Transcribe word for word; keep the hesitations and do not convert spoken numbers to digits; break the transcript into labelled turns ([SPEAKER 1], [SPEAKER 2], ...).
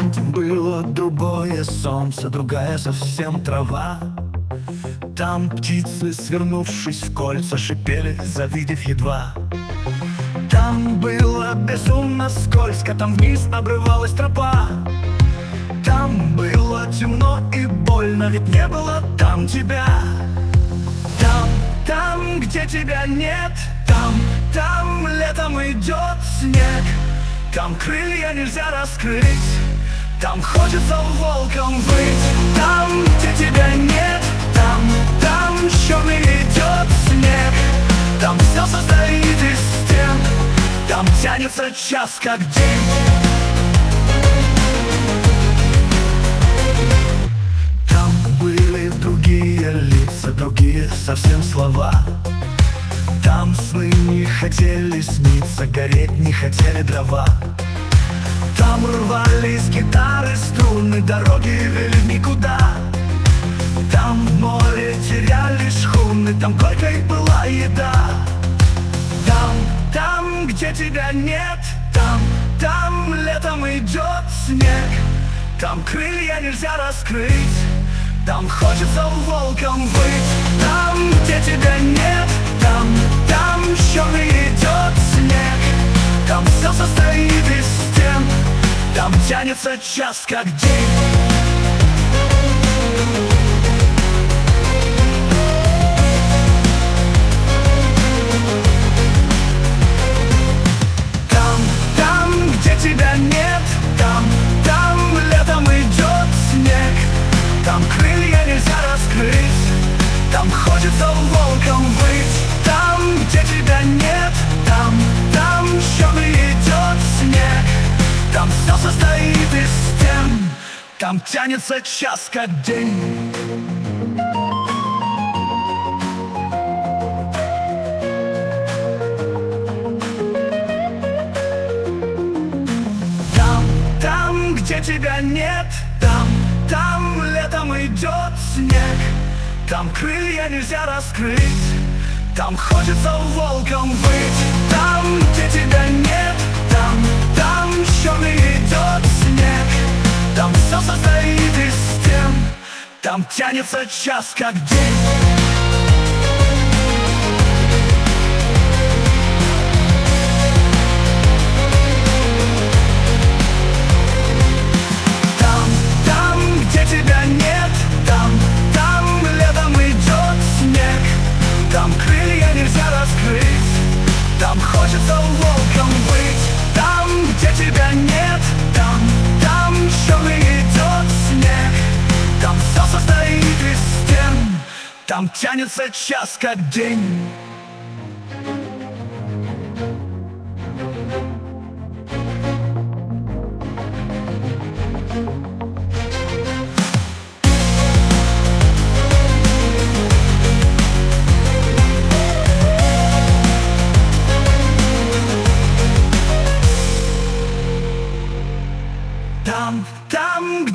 [SPEAKER 1] Было другое солнце, другая совсем трава. Там птицы, свернувшись в кольца, шипели, завидев едва. Там было безумно скользко, там вниз обрывалась тропа. Там было темно и больно, ведь не было там тебя. Там, там, где тебя нет, там, там летом идет снег. Там крылья нельзя раскрыть, там хочется волком быть. Там, где тебя нет, там, там черный идет снег. Там все состоит из стен, там тянется час как день. Там были другие лица, другие совсем слова. Там сны не хотели сниться, гореть не хотели дрова. Там рвались гитары, струны, дороги вели в никуда. Там в море теряли шхуны, там горькой была еда. Там, там, где тебя нет, там, там летом идет снег. Там крылья нельзя раскрыть, там хочется волком быть. Там, где тебя нет, там, там черный идет снег. Там все состоит из стен, там тянется час как день. Там, там, где тебя нет, там, там летом идет снег. Там крылья нельзя раскрыть, там хочется волком быть. Там, где тебя нет, там, там черный идет снег. Там все состоит из стен, там тянется час как день. Там, там, где тебя нет, там, там летом идет снег. Там крылья нельзя раскрыть, там хочется волком быть. Там, где тебя нет, там, там черный идет снег. Там все состоит из стен, там тянется час как день. Там, там, где тебя нет, там, там летом идет снег. Там крылья нельзя раскрыть, там хочется волком быть. Там, где тебя нет, там, там черный идет снег. Там все состоит из стен, там тянется час как день.